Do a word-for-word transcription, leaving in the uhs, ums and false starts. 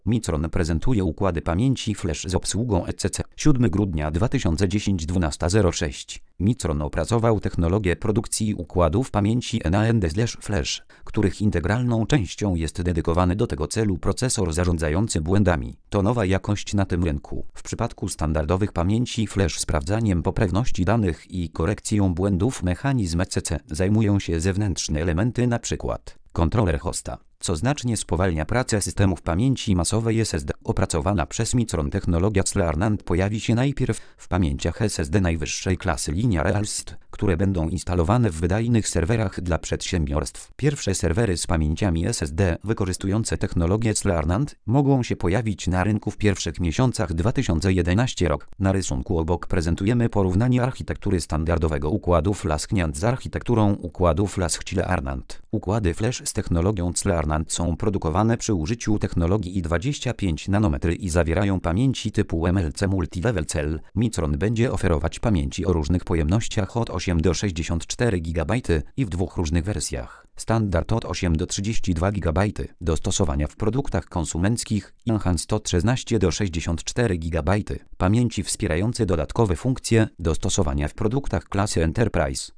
Micron prezentuje układy pamięci flash z obsługą E C C. siódmego grudnia dwa tysiące dziesiątego, dwunasta zero sześć. Micron opracował technologię produkcji układów pamięci N A N D flash, których integralną częścią jest dedykowany do tego celu procesor zarządzający błędami. To nowa jakość na tym rynku. W przypadku standardowych pamięci flash sprawdzaniem poprawności danych i korekcją błędów mechanizm E C C zajmują się zewnętrzne elementy, np. kontroler hosta, co znacznie spowalnia pracę systemów pamięci masowej S S D. Opracowana przez Micron technologia C L R N A N D pojawi się najpierw w pamięciach S S D najwyższej klasy Linear-Alst, które będą instalowane w wydajnych serwerach dla przedsiębiorstw. Pierwsze serwery z pamięciami S S D wykorzystujące technologię C L R N A N D mogą się pojawić na rynku w pierwszych miesiącach dwa tysiące jedenastego roku. Na rysunku obok prezentujemy porównanie architektury standardowego układu flash C N A N D z architekturą układu flash C L R N A N D. Układy flash z technologią C L R N A N D są produkowane przy użyciu technologii I dwadzieścia pięć nanometry i zawierają pamięci typu M L C Multilevel Cell. Micron będzie oferować pamięci o różnych pojemnościach od osiem do sześćdziesięciu czterech gigabajtów i w dwóch różnych wersjach. Standard od osiem do trzydziestu dwóch gigabajtów do stosowania w produktach konsumenckich, Enhanced od szesnaście do sześćdziesięciu czterech gigabajtów. Pamięci wspierające dodatkowe funkcje do stosowania w produktach klasy Enterprise.